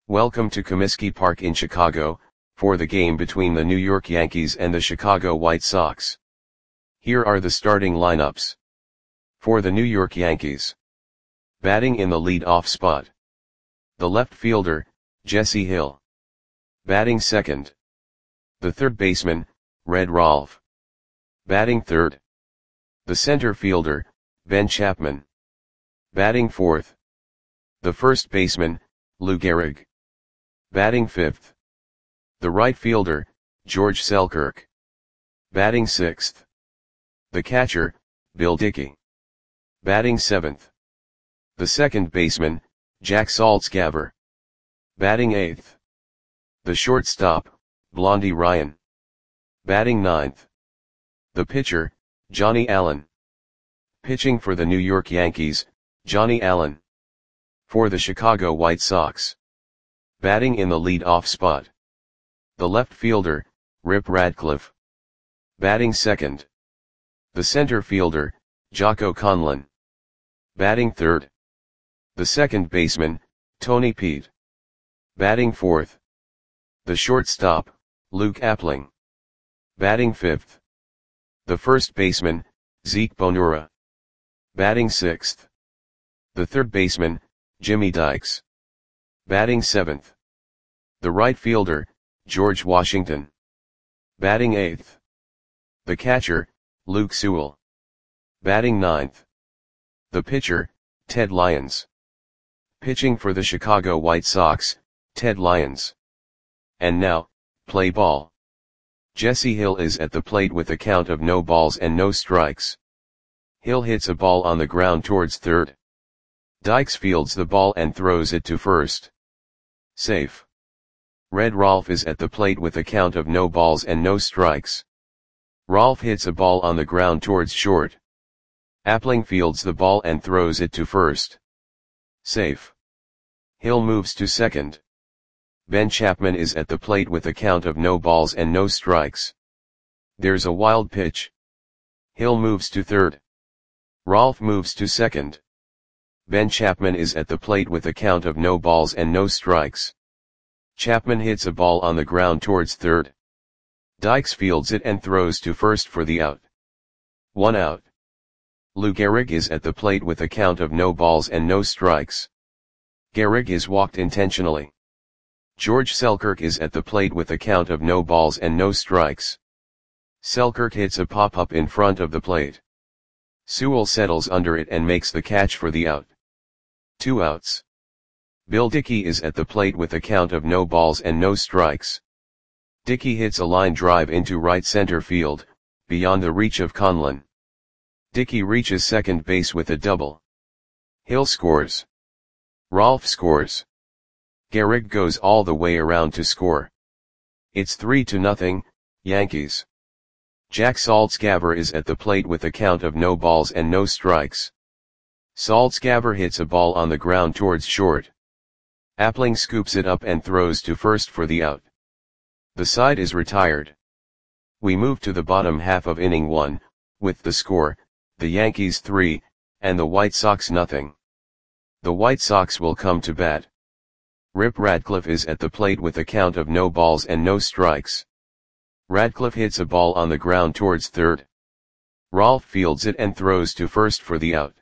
Welcome to Comiskey Park in Chicago, for the game between the New York Yankees and the Chicago White Sox. Here are the starting lineups. For the New York Yankees. Batting in the lead-off spot. The left fielder, Jesse Hill. Batting second. The third baseman, Red Rolfe. Batting third. The center fielder, Ben Chapman. Batting fourth. The first baseman, Lou Gehrig. Batting fifth. The right fielder, George Selkirk. Batting sixth. The catcher, Bill Dickey. Batting seventh. The second baseman, Jack Saltzgaver. Batting eighth. The shortstop, Blondie Ryan. Batting ninth. The pitcher, Johnny Allen. Pitching for the New York Yankees, Johnny Allen. For the Chicago White Sox. Batting in the lead-off spot. The left fielder, Rip Radcliffe. Batting second. The center fielder, Jocko Conlon. Batting third. The second baseman, Tony Peete. Batting fourth. The shortstop, Luke Appling. Batting fifth. The first baseman, Zeke Bonura. Batting sixth. The third baseman, Jimmy Dykes. Batting seventh. The right fielder, George Washington. Batting eighth. The catcher, Luke Sewell. Batting ninth. The pitcher, Ted Lyons. Pitching for the Chicago White Sox, Ted Lyons. And now, play ball. Jesse Hill is at the plate with a count of no balls and no strikes. Hill hits a ball on the ground towards third. Dykes fields the ball and throws it to first. Safe. Red Rolfe is at the plate with a count of no balls and no strikes. Rolfe hits a ball on the ground towards short. Appling fields the ball and throws it to first. Safe. Hill moves to second. Ben Chapman is at the plate with a count of no balls and no strikes. There's a wild pitch. Hill moves to third. Rolfe moves to second. Ben Chapman is at the plate with a count of no balls and no strikes. Chapman hits a ball on the ground towards third. Dykes fields it and throws to first for the out. 1 out. Lou Gehrig is at the plate with a count of no balls and no strikes. Gehrig is walked intentionally. George Selkirk is at the plate with a count of no balls and no strikes. Selkirk hits a pop-up in front of the plate. Sewell settles under it and makes the catch for the out. 2 outs. Bill Dickey is at the plate with a count of no balls and no strikes. Dickey hits a line drive into right center field, beyond the reach of Conlon. Dickey reaches second base with a double. Hill scores. Rolfe scores. Gehrig goes all the way around to score. It's 3-0, Yankees. Jack Saltzgaver is at the plate with a count of no balls and no strikes. Saltzgaver hits a ball on the ground towards short. Appling scoops it up and throws to first for the out. The side is retired. We move to the bottom half of inning 1, with the score, the Yankees 3, and the White Sox 0. The White Sox will come to bat. Rip Radcliffe is at the plate with a count of no balls and no strikes. Radcliffe hits a ball on the ground towards third. Rolfe fields it and throws to first for the out.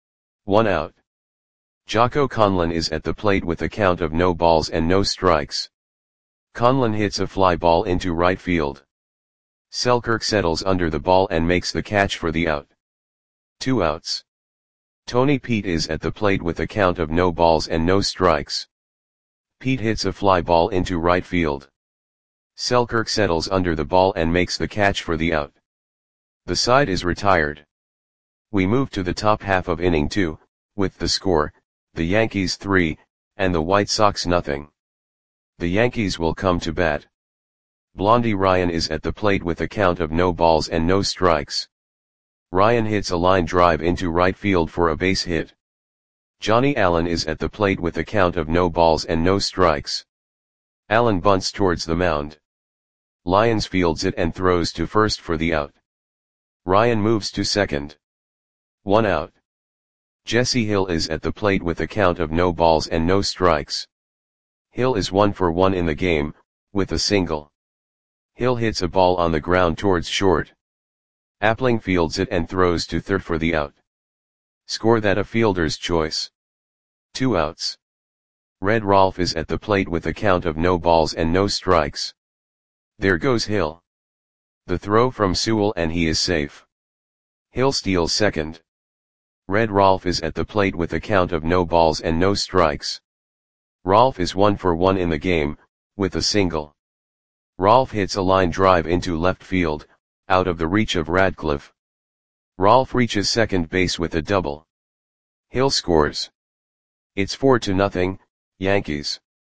1 out. Jocko Conlon is at the plate with a count of no balls and no strikes. Conlon hits a fly ball into right field. Selkirk settles under the ball and makes the catch for the out. 2 outs. Tony Peete is at the plate with a count of no balls and no strikes. Peete hits a fly ball into right field. Selkirk settles under the ball and makes the catch for the out. The side is retired. We move to the top half of inning 2, with the score, the Yankees 3, and the White Sox 0. The Yankees will come to bat. Blondie Ryan is at the plate with a count of no balls and no strikes. Ryan hits a line drive into right field for a base hit. Johnny Allen is at the plate with a count of no balls and no strikes. Allen bunts towards the mound. Lyons fields it and throws to first for the out. Ryan moves to second. 1 out. Jesse Hill is at the plate with a count of no balls and no strikes. Hill is 1 for 1 in the game, with a single. Hill hits a ball on the ground towards short. Appling fields it and throws to third for the out. Score that a fielder's choice. 2 outs. Red Rolf is at the plate with a count of no balls and no strikes. There goes Hill. The throw from Sewell and he is safe. Hill steals second. Red Rolf is at the plate with a count of no balls and no strikes. Rolf is 1 for 1 in the game, with a single. Rolf hits a line drive into left field, out of the reach of Radcliffe. Rolf reaches second base with a double. Hill scores. It's 4-0, Yankees.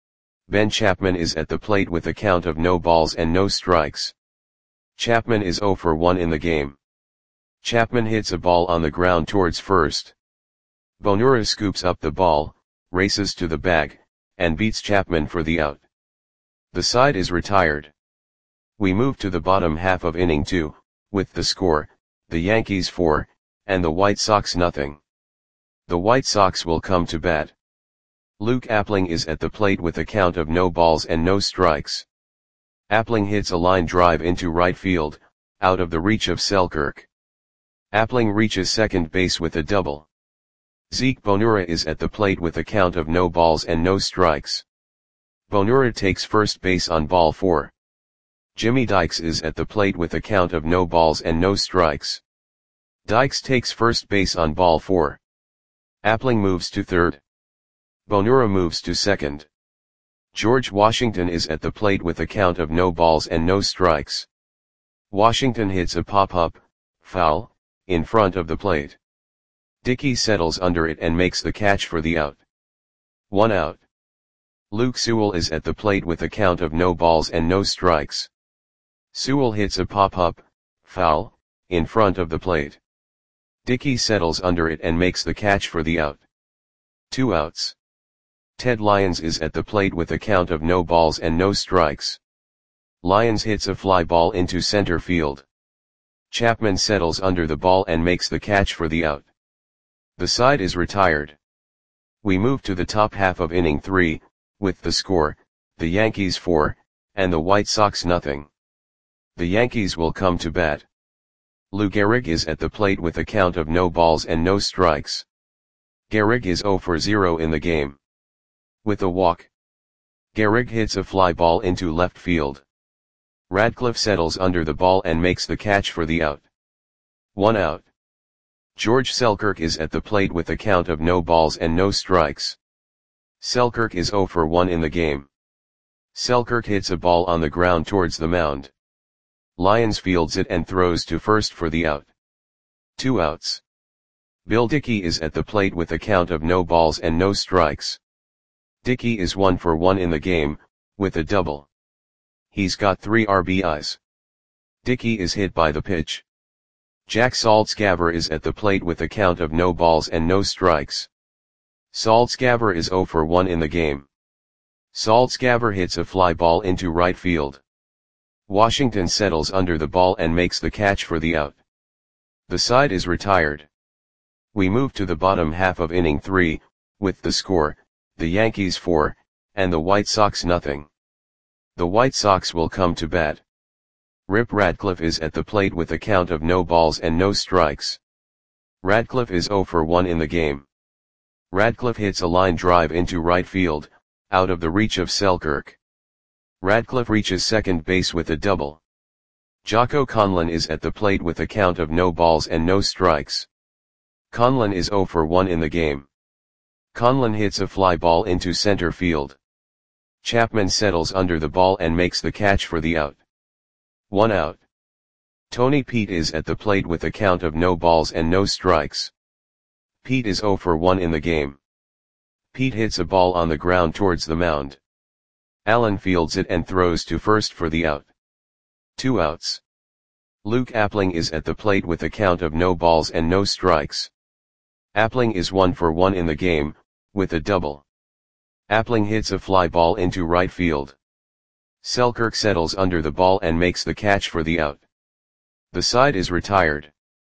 Ben Chapman is at the plate with a count of no balls and no strikes. Chapman is 0 for 1 in the game. Chapman hits a ball on the ground towards first. Bonura scoops up the ball, races to the bag, and beats Chapman for the out. The side is retired. We move to the bottom half of inning 2, with the score, the Yankees 4, and the White Sox nothing. The White Sox will come to bat. Luke Appling is at the plate with a count of no balls and no strikes. Appling hits a line drive into right field, out of the reach of Selkirk. Appling reaches second base with a double. Zeke Bonura is at the plate with a count of no balls and no strikes. Bonura takes first base on ball 4. Jimmy Dykes is at the plate with a count of no balls and no strikes. Dykes takes first base on ball 4. Appling moves to third. Bonura moves to second. George Washington is at the plate with a count of no balls and no strikes. Washington hits a pop-up, foul, in front of the plate. Dickey settles under it and makes the catch for the out. 1 out. Luke Sewell is at the plate with a count of no balls and no strikes. Sewell hits a pop-up, foul, in front of the plate. Dickey settles under it and makes the catch for the out. 2 outs. Ted Lyons is at the plate with a count of no balls and no strikes. Lyons hits a fly ball into center field. Chapman settles under the ball and makes the catch for the out. The side is retired. We move to the top half of inning 3, with the score, the Yankees 4, and the White Sox nothing. The Yankees will come to bat. Lou Gehrig is at the plate with a count of no balls and no strikes. Gehrig is 0 for 0 in the game. With a walk. Gehrig hits a fly ball into left field. Radcliffe settles under the ball and makes the catch for the out. 1 out. George Selkirk is at the plate with a count of no balls and no strikes. Selkirk is 0 for 1 in the game. Selkirk hits a ball on the ground towards the mound. Lyons fields it and throws to first for the out. 2 outs. Bill Dickey is at the plate with a count of no balls and no strikes. Dickey is 1 for 1 in the game, with a double. He's got 3 RBIs. Dickey is hit by the pitch. Jack Saltzgaver is at the plate with a count of no balls and no strikes. Saltzgaver is 0 for 1 in the game. Saltzgaver hits a fly ball into right field. Washington settles under the ball and makes the catch for the out. The side is retired. We move to the bottom half of inning 3, with the score, the Yankees 4, and the White Sox nothing. The White Sox will come to bat. Rip Radcliffe is at the plate with a count of no balls and no strikes. Radcliffe is 0 for 1 in the game. Radcliffe hits a line drive into right field, out of the reach of Selkirk. Radcliffe reaches second base with a double. Jocko Conlon is at the plate with a count of no balls and no strikes. Conlon is 0 for 1 in the game. Conlon hits a fly ball into center field. Chapman settles under the ball and makes the catch for the out. 1 out. Tony Pete is at the plate with a count of no balls and no strikes. Pete is 0 for 1 in the game. Pete hits a ball on the ground towards the mound. Allen fields it and throws to first for the out. 2 outs. Luke Appling is at the plate with a count of no balls and no strikes. Appling is 1 for 1 in the game, with a double. Appling hits a fly ball into right field. Selkirk settles under the ball and makes the catch for the out. The side is retired.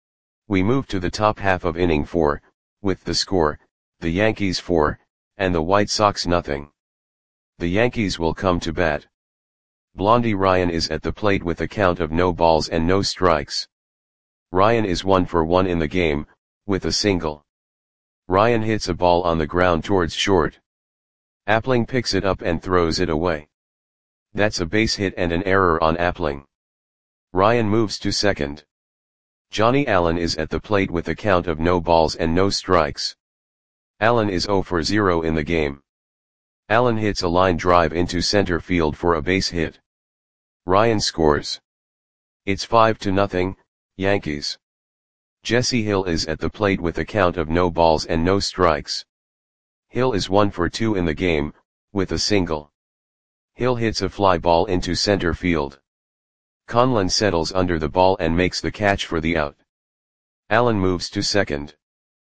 We move to the top half of inning 4, with the score, the Yankees 4, and the White Sox nothing. The Yankees will come to bat. Blondie Ryan is at the plate with a count of no balls and no strikes. Ryan is 1 for 1 in the game, with a single. Ryan hits a ball on the ground towards short. Appling picks it up and throws it away. That's a base hit and an error on Appling. Ryan moves to second. Johnny Allen is at the plate with a count of no balls and no strikes. Allen is 0 for 0 in the game. Allen hits a line drive into center field for a base hit. Ryan scores. It's 5-0, Yankees. Jesse Hill is at the plate with a count of no balls and no strikes. Hill is 1 for 2 in the game, with a single. Hill hits a fly ball into center field. Conlon settles under the ball and makes the catch for the out. Allen moves to second.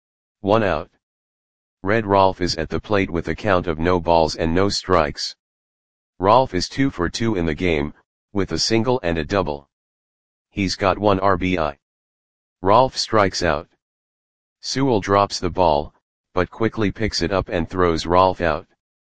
1 out. Red Rolfe is at the plate with a count of no balls and no strikes. Rolfe is 2 for 2 in the game, with a single and a double. He's got 1 RBI. Rolfe strikes out. Sewell drops the ball, but quickly picks it up and throws Rolfe out.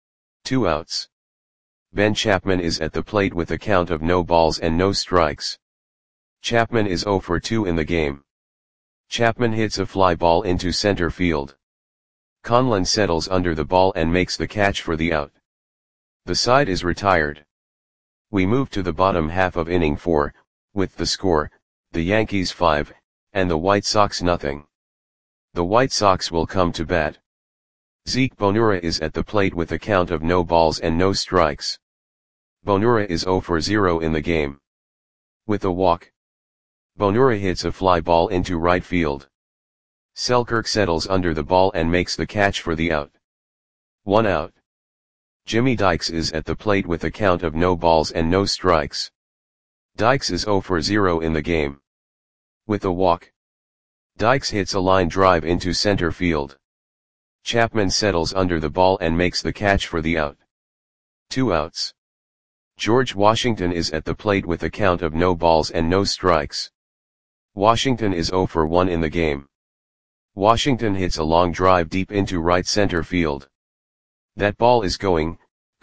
2 outs. Ben Chapman is at the plate with a count of no balls and no strikes. Chapman is 0 for 2 in the game. Chapman hits a fly ball into center field. Conlon settles under the ball and makes the catch for the out. The side is retired. We move to the bottom half of inning 4, with the score, the Yankees 5, and the White Sox nothing. The White Sox will come to bat. Zeke Bonura is at the plate with a count of no balls and no strikes. Bonura is 0 for 0 in the game. With a walk. Bonura hits a fly ball into right field. Selkirk settles under the ball and makes the catch for the out. 1 out. Jimmy Dykes is at the plate with a count of no balls and no strikes. Dykes is 0 for 0 in the game. With a walk. Dykes hits a line drive into center field. Chapman settles under the ball and makes the catch for the out. 2 outs. George Washington is at the plate with a count of no balls and no strikes. Washington is 0 for 1 in the game. Washington hits a long drive deep into right center field. That ball is gone.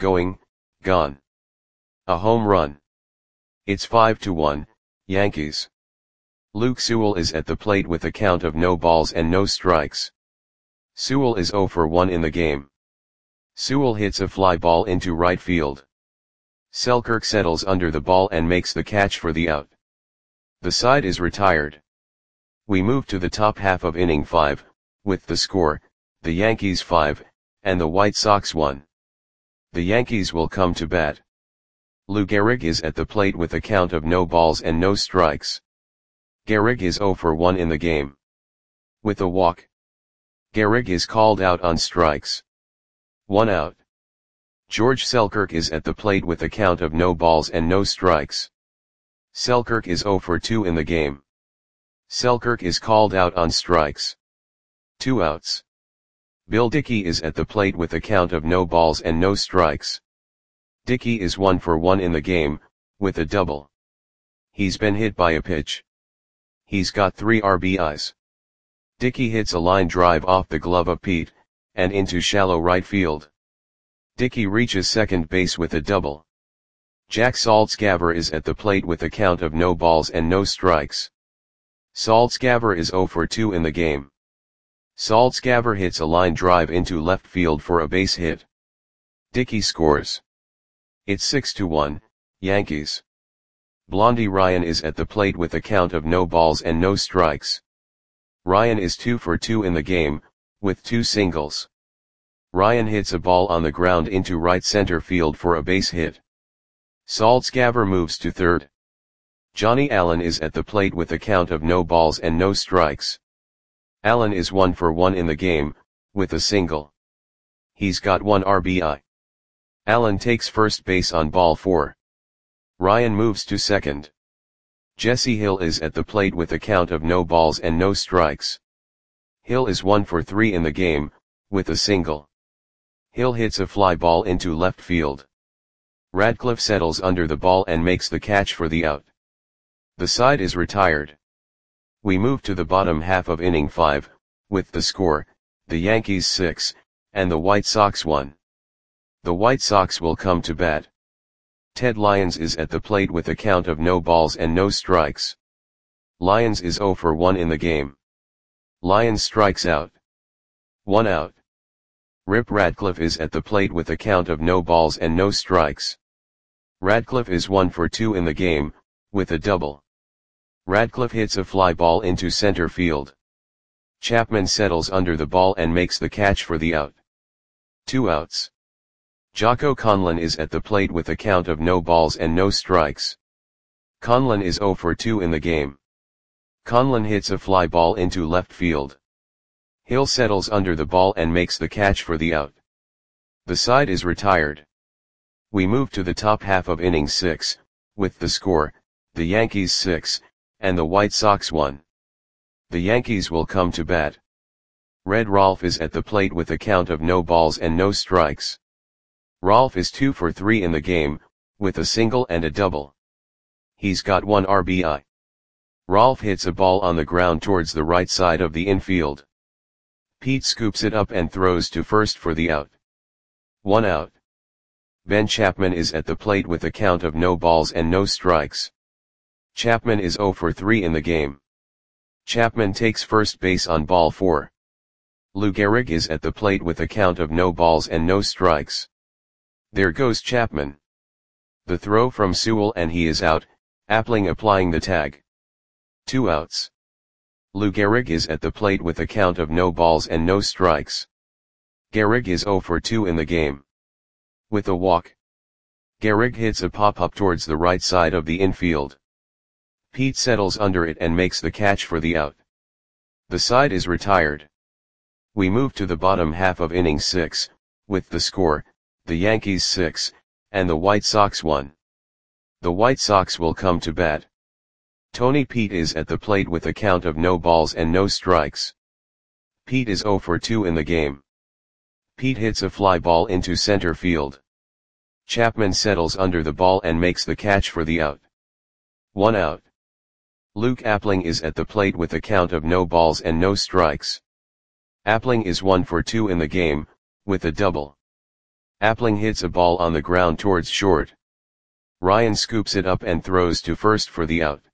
A home run. It's 5-1, Yankees. Luke Sewell is at the plate with a count of no balls and no strikes. Sewell is 0 for 1 in the game. Sewell hits a fly ball into right field. Selkirk settles under the ball and makes the catch for the out. The side is retired. We move to the top half of inning 5, with the score, the Yankees 5, and the White Sox 1. The Yankees will come to bat. Lou Gehrig is at the plate with a count of no balls and no strikes. Gehrig is 0 for 1 in the game. With a walk. Gehrig is called out on strikes. 1 out. George Selkirk is at the plate with a count of no balls and no strikes. Selkirk is 0 for 2 in the game. Selkirk is called out on strikes. 2 outs. Bill Dickey is at the plate with a count of no balls and no strikes. Dickey is 1 for 1 in the game, with a double. He's been hit by a pitch. He's got 3 RBIs. Dickey hits a line drive off the glove of Pete, and into shallow right field. Dickey reaches second base with a double. Jack Saltzgaver is at the plate with a count of no balls and no strikes. Saltzgaver is 0 for 2 in the game. Saltzgaver hits a line drive into left field for a base hit. Dickey scores. It's 6-1, Yankees. Blondie Ryan is at the plate with a count of no balls and no strikes. Ryan is 2 for 2 in the game, with 2 singles. Ryan hits a ball on the ground into right center field for a base hit. Saltzgaver moves to third. Johnny Allen is at the plate with a count of no balls and no strikes. Allen is 1 for 1 in the game, with a single. He's got 1 RBI. Allen takes first base on ball 4. Ryan moves to second. Jesse Hill is at the plate with a count of no balls and no strikes. Hill is 1 for 3 in the game, with a single. Hill hits a fly ball into left field. Radcliffe settles under the ball and makes the catch for the out. The side is retired. We move to the bottom half of inning 5, with the score, the Yankees 6, and the White Sox 1. The White Sox will come to bat. Ted Lyons is at the plate with a count of no balls and no strikes. Lyons is 0 for 1 in the game. Lyons strikes out. 1 out. Rip Radcliffe is at the plate with a count of no balls and no strikes. Radcliffe is 1 for 2 in the game, with a double. Radcliffe hits a fly ball into center field. Chapman settles under the ball and makes the catch for the out. 2 outs. Jocko Conlon is at the plate with a count of no balls and no strikes. Conlon is 0 for 2 in the game. Conlon hits a fly ball into left field. Hill settles under the ball and makes the catch for the out. The side is retired. We move to the top half of inning 6, with the score, the Yankees 6, and the White Sox 1. The Yankees will come to bat. Red Rolfe is at the plate with a count of no balls and no strikes. Rolfe is 2 for 3 in the game, with a single and a double. He's got 1 RBI. Rolfe hits a ball on the ground towards the right side of the infield. Pete scoops it up and throws to first for the out. 1 out. Ben Chapman is at the plate with a count of no balls and no strikes. Chapman is 0 for 3 in the game. Chapman takes first base on ball 4. Lou Gehrig is at the plate with a count of no balls and no strikes. There goes Chapman. The throw from Sewell and he is out, Appling applying the tag. 2 outs. Lou Gehrig is at the plate with a count of no balls and no strikes. Gehrig is 0 for 2 in the game. With a walk. Gehrig hits a pop-up towards the right side of the infield. Pete settles under it and makes the catch for the out. The side is retired. We move to the bottom half of inning 6, with the score, the Yankees 6, and the White Sox 1. The White Sox will come to bat. Tony Pete is at the plate with a count of no balls and no strikes. Pete is 0 for 2 in the game. Pete hits a fly ball into center field. Chapman settles under the ball and makes the catch for the out. 1 out. Luke Appling is at the plate with a count of no balls and no strikes. Appling is 1 for 2 in the game, with a double. Appling hits a ball on the ground towards short. Ryan scoops it up and throws to first for the out.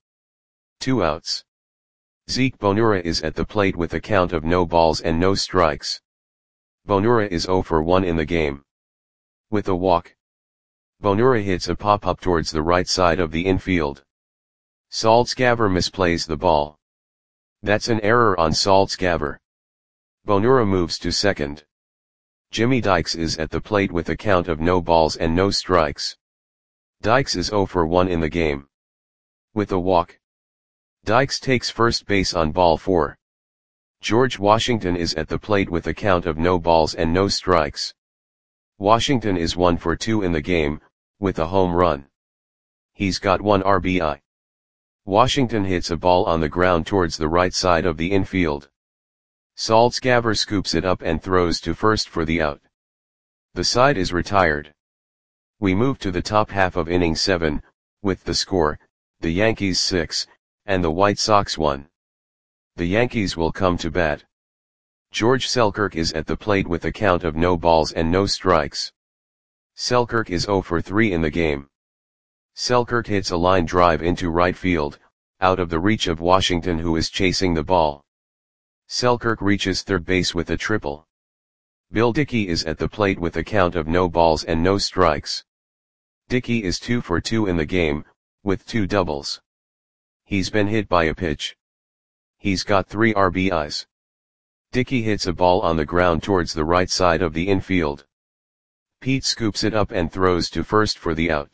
2 outs. Zeke Bonura is at the plate with a count of no balls and no strikes. Bonura is 0 for 1 in the game. With a walk. Bonura hits a pop-up towards the right side of the infield. Saltzgaver misplays the ball. That's an error on Saltzgaver. Bonura moves to second. Jimmy Dykes is at the plate with a count of no balls and no strikes. Dykes is 0 for 1 in the game. With a walk. Dykes takes first base on ball 4. George Washington is at the plate with a count of no balls and no strikes. Washington is 1 for 2 in the game, with a home run. He's got 1 RBI. Washington hits a ball on the ground towards the right side of the infield. Saltzgaver scoops it up and throws to first for the out. The side is retired. We move to the top half of inning 7, with the score, the Yankees 6, and the White Sox 1. The Yankees will come to bat. George Selkirk is at the plate with a count of no balls and no strikes. Selkirk is 0 for 3 in the game. Selkirk hits a line drive into right field, out of the reach of Washington who is chasing the ball. Selkirk reaches third base with a triple. Bill Dickey is at the plate with a count of no balls and no strikes. Dickey is 2 for 2 in the game, with 2 doubles. He's been hit by a pitch. He's got 3 RBIs. Dickey hits a ball on the ground towards the right side of the infield. Pete scoops it up and throws to first for the out.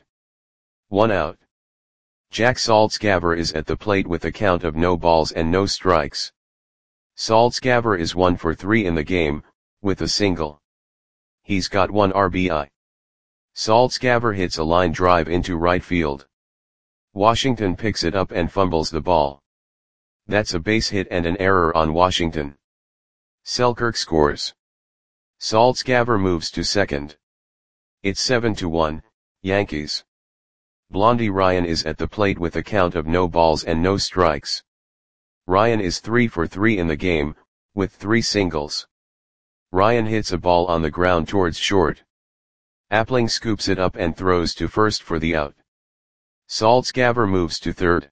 1 out. Jack Saltzgaver is at the plate with a count of no balls and no strikes. Saltzgaver is 1 for 3 in the game, with a single. He's got 1 RBI. Saltzgaver hits a line drive into right field. Washington picks it up and fumbles the ball. That's a base hit and an error on Washington. Selkirk scores. Saltzgaver moves to second. It's 7-1, Yankees. Blondie Ryan is at the plate with a count of no balls and no strikes. Ryan is 3 for 3 in the game, with 3 singles. Ryan hits a ball on the ground towards short. Appling scoops it up and throws to first for the out. Saltzgaver moves to third.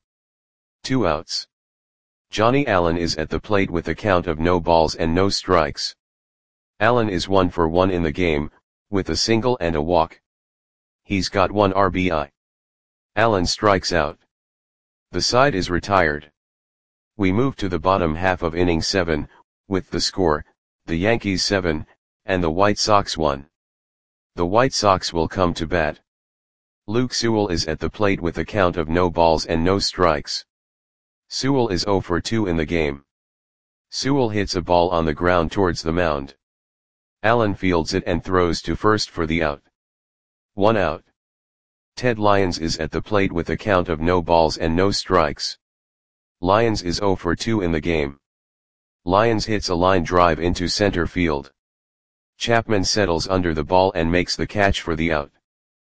2 outs. Johnny Allen is at the plate with a count of no balls and no strikes. Allen is 1 for 1 in the game, with a single and a walk. He's got 1 RBI. Allen strikes out. The side is retired. We move to the bottom half of inning 7, with the score, the Yankees 7, and the White Sox 1. The White Sox will come to bat. Luke Sewell is at the plate with a count of no balls and no strikes. Sewell is 0 for 2 in the game. Sewell hits a ball on the ground towards the mound. Allen fields it and throws to first for the out. 1 out. Ted Lyons is at the plate with a count of no balls and no strikes. Lyons is 0 for 2 in the game. Lyons hits a line drive into center field. Chapman settles under the ball and makes the catch for the out.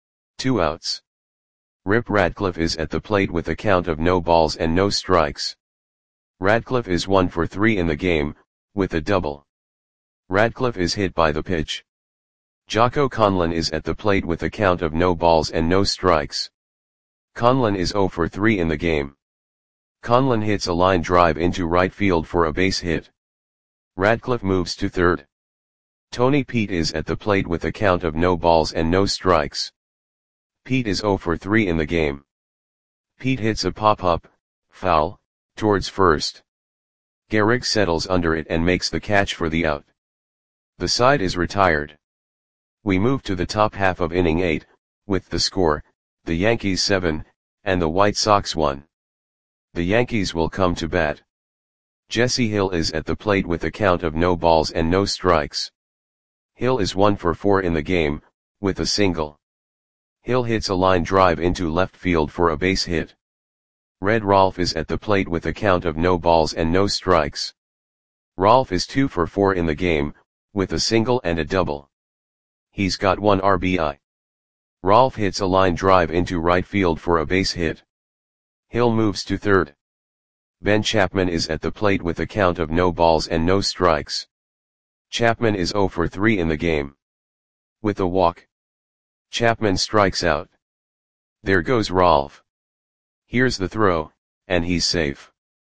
2 outs. Rip Radcliffe is at the plate with a count of no balls and no strikes. Radcliffe is 1 for 3 in the game, with a double. Radcliffe is hit by the pitch. Jocko Conlon is at the plate with a count of no balls and no strikes. Conlon is 0 for 3 in the game. Conlon hits a line drive into right field for a base hit. Radcliffe moves to third. Tony Pete is at the plate with a count of no balls and no strikes. Pete is 0 for 3 in the game. Pete hits a pop-up, foul, towards first. Gehrig settles under it and makes the catch for the out. The side is retired. We move to the top half of inning 8, with the score, the Yankees 7, and the White Sox 1. The Yankees will come to bat. Jesse Hill is at the plate with a count of no balls and no strikes. Hill is 1 for 4 in the game, with a single. Hill hits a line drive into left field for a base hit. Red Rolfe is at the plate with a count of no balls and no strikes. Rolfe is 2 for 4 in the game, with a single and a double. He's got 1 RBI. Rolfe hits a line drive into right field for a base hit. Hill moves to third. Ben Chapman is at the plate with a count of no balls and no strikes. Chapman is 0 for 3 in the game. With a walk. Chapman strikes out. There goes Rolfe. Here's the throw, and he's safe.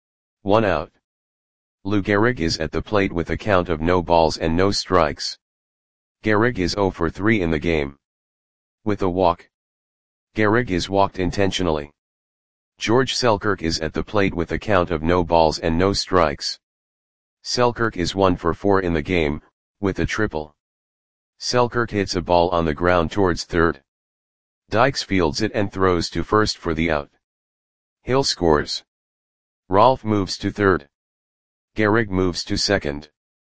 1 out. Lou Gehrig is at the plate with a count of no balls and no strikes. Gehrig is 0 for 3 in the game. With a walk. Gehrig is walked intentionally. George Selkirk is at the plate with a count of no balls and no strikes. Selkirk is 1 for 4 in the game, with a triple. Selkirk hits a ball on the ground towards third. Dykes fields it and throws to first for the out. Hill scores. Rolfe moves to third. Gehrig moves to second.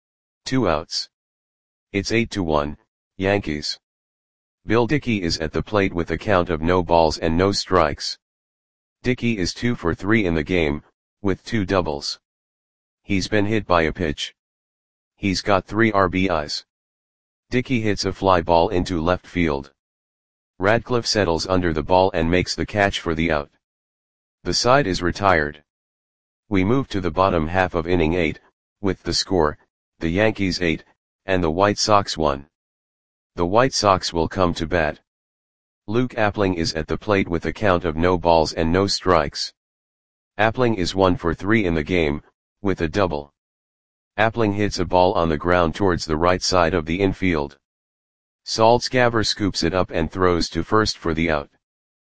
2 outs. It's 8-1, Yankees. Bill Dickey is at the plate with a count of no balls and no strikes. Dickey is 2 for 3 in the game, with 2 doubles. He's been hit by a pitch. He's got 3 RBIs. Dickey hits a fly ball into left field. Radcliffe settles under the ball and makes the catch for the out. The side is retired. We move to the bottom half of inning 8, with the score, the Yankees 8, and the White Sox 1. The White Sox will come to bat. Luke Appling is at the plate with a count of no balls and no strikes. Appling is 1 for 3 in the game, with a double. Appling hits a ball on the ground towards the right side of the infield. Saltzgaver scoops it up and throws to first for the out.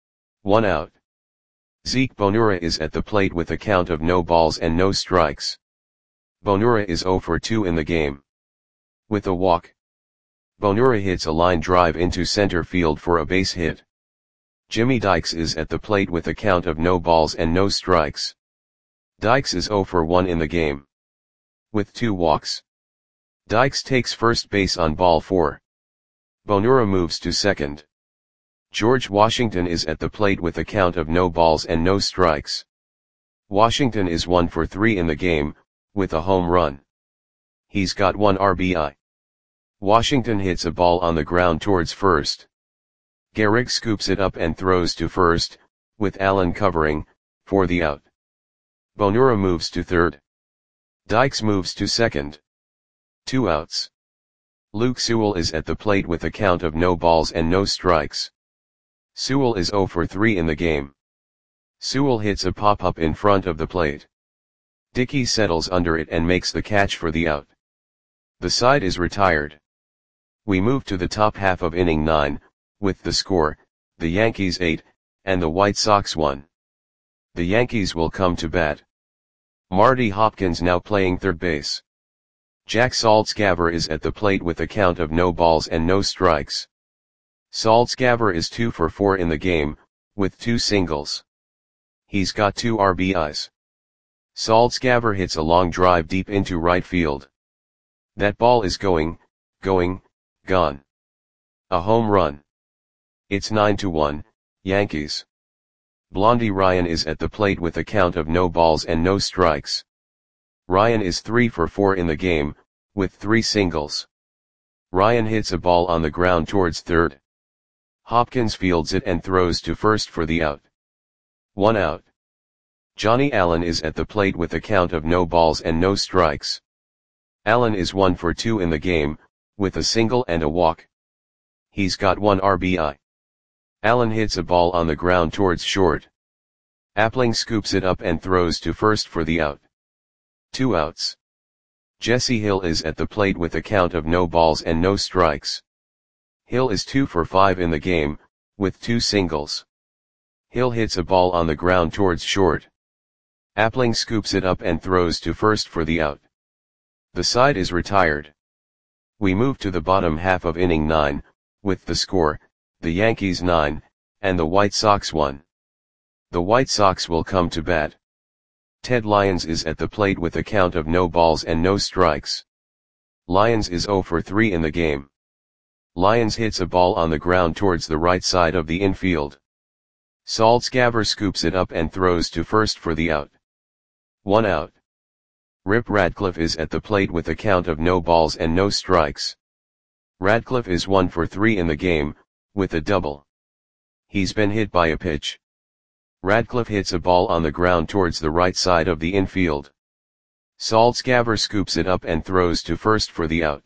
1 out. Zeke Bonura is at the plate with a count of no balls and no strikes. Bonura is 0 for 2 in the game. With a walk. Bonura hits a line drive into center field for a base hit. Jimmy Dykes is at the plate with a count of no balls and no strikes. Dykes is 0 for 1 in the game. With 2 walks. Dykes takes first base on ball 4. Bonura moves to second. George Washington is at the plate with a count of no balls and no strikes. Washington is 1 for 3 in the game, with a home run. He's got 1 RBI. Washington hits a ball on the ground towards first. Gehrig scoops it up and throws to first, with Allen covering, for the out. Bonura moves to third. Dykes moves to second. 2 outs. Luke Sewell is at the plate with a count of no balls and no strikes. Sewell is 0 for 3 in the game. Sewell hits a pop-up in front of the plate. Dickey settles under it and makes the catch for the out. The side is retired. We move to the top half of inning 9, with the score, the Yankees 8, and the White Sox 1. The Yankees will come to bat. Marty Hopkins now playing third base. Jack Saltzgaver is at the plate with a count of no balls and no strikes. Saltzgaver is 2 for 4 in the game, with 2 singles. He's got 2 RBIs. Saltzgaver hits a long drive deep into right field. That ball is gone. A home run. It's 9-1, Yankees. Blondie Ryan is at the plate with a count of no balls and no strikes. Ryan is 3 for 4 in the game, with 3 singles. Ryan hits a ball on the ground towards third. Hopkins fields it and throws to first for the out. 1 out. Johnny Allen is at the plate with a count of no balls and no strikes. Allen is 1 for 2 in the game, with a single and a walk. He's got 1 RBI. Allen hits a ball on the ground towards short. Appling scoops it up and throws to first for the out. 2 outs. Jesse Hill is at the plate with a count of no balls and no strikes. Hill is 2 for 5 in the game, with 2 singles. Hill hits a ball on the ground towards short. Appling scoops it up and throws to first for the out. The side is retired. We move to the bottom half of inning 9, with the score, the Yankees 9, and the White Sox 1. The White Sox will come to bat. Ted Lyons is at the plate with a count of no balls and no strikes. Lyons is 0 for 3 in the game. Lyons hits a ball on the ground towards the right side of the infield. Saltzgaver scoops it up and throws to first for the out. 1 out. Rip Radcliffe is at the plate with a count of no balls and no strikes. Radcliffe is 1 for 3 in the game, with a double. He's been hit by a pitch. Radcliffe hits a ball on the ground towards the right side of the infield. Saltzgaver scoops it up and throws to first for the out.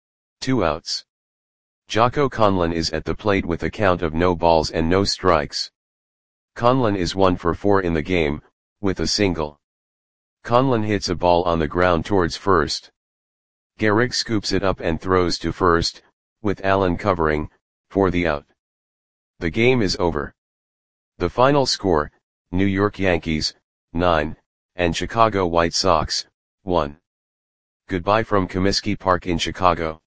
2 outs. Jocko Conlon is at the plate with a count of no balls and no strikes. Conlon is 1 for 4 in the game, with a single. Conlon hits a ball on the ground towards first. Gehrig scoops it up and throws to first, with Allen covering, for the out. The game is over. The final score, New York Yankees, 9, and Chicago White Sox, 1. Goodbye from Comiskey Park in Chicago.